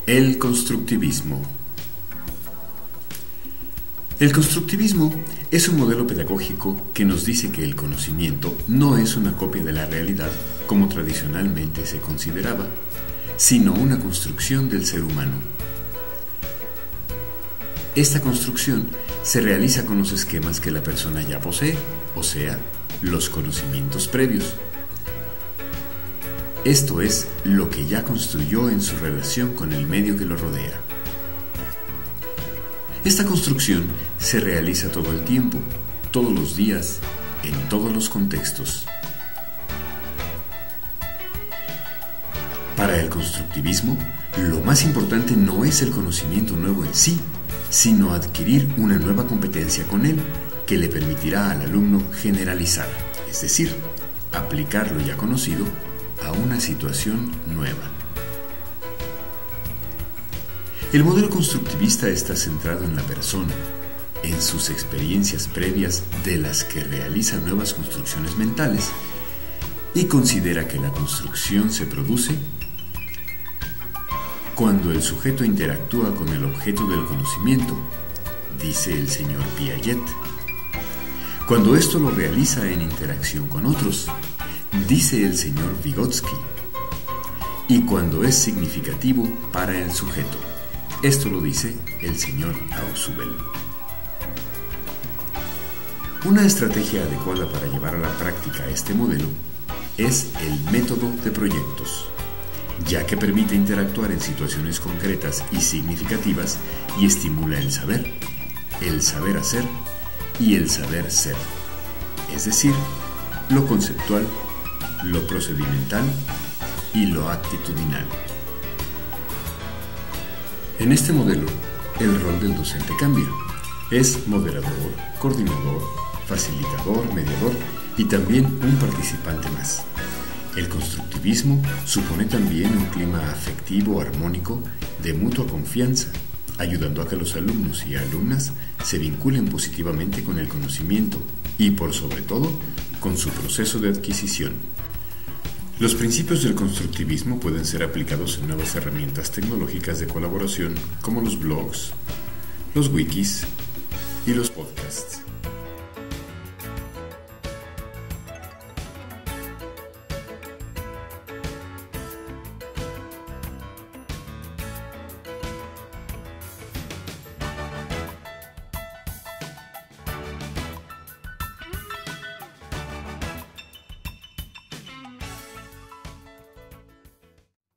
El constructivismo. El constructivismo es un modelo pedagógico que nos dice que el conocimiento no es una copia de la realidad como tradicionalmente se consideraba, sino una construcción del ser humano. Esta construcción se realiza con los esquemas que la persona ya posee, o sea, los conocimientos previos. Esto es lo que ya construyó en su relación con el medio que lo rodea. Esta construcción se realiza todo el tiempo, todos los días, en todos los contextos. Para el constructivismo, lo más importante no es el conocimiento nuevo en sí, sino adquirir una nueva competencia con él que le permitirá al alumno generalizar, es decir, aplicar lo ya conocido a una situación nueva. El modelo constructivista está centrado en la persona, en sus experiencias previas de las que realiza nuevas construcciones mentales y considera que la construcción se produce cuando el sujeto interactúa con el objeto del conocimiento, dice el señor Piaget. Cuando esto lo realiza en interacción con otros, dice el señor Vygotsky. Y cuando es significativo para el sujeto, esto lo dice el señor Ausubel. Una estrategia adecuada para llevar a la práctica este modelo es el método de proyectos, ya que permite interactuar en situaciones concretas y significativas y estimula el saber hacer y el saber ser, es decir, lo conceptual, lo procedimental y lo actitudinal. En este modelo, el rol del docente cambia. Es moderador, coordinador, facilitador, mediador y también un participante más. El constructivismo supone también un clima afectivo armónico de mutua confianza, ayudando a que los alumnos y alumnas se vinculen positivamente con el conocimiento y, por sobre todo, con su proceso de adquisición. Los principios del constructivismo pueden ser aplicados en nuevas herramientas tecnológicas de colaboración como los blogs, los wikis y los podcasts.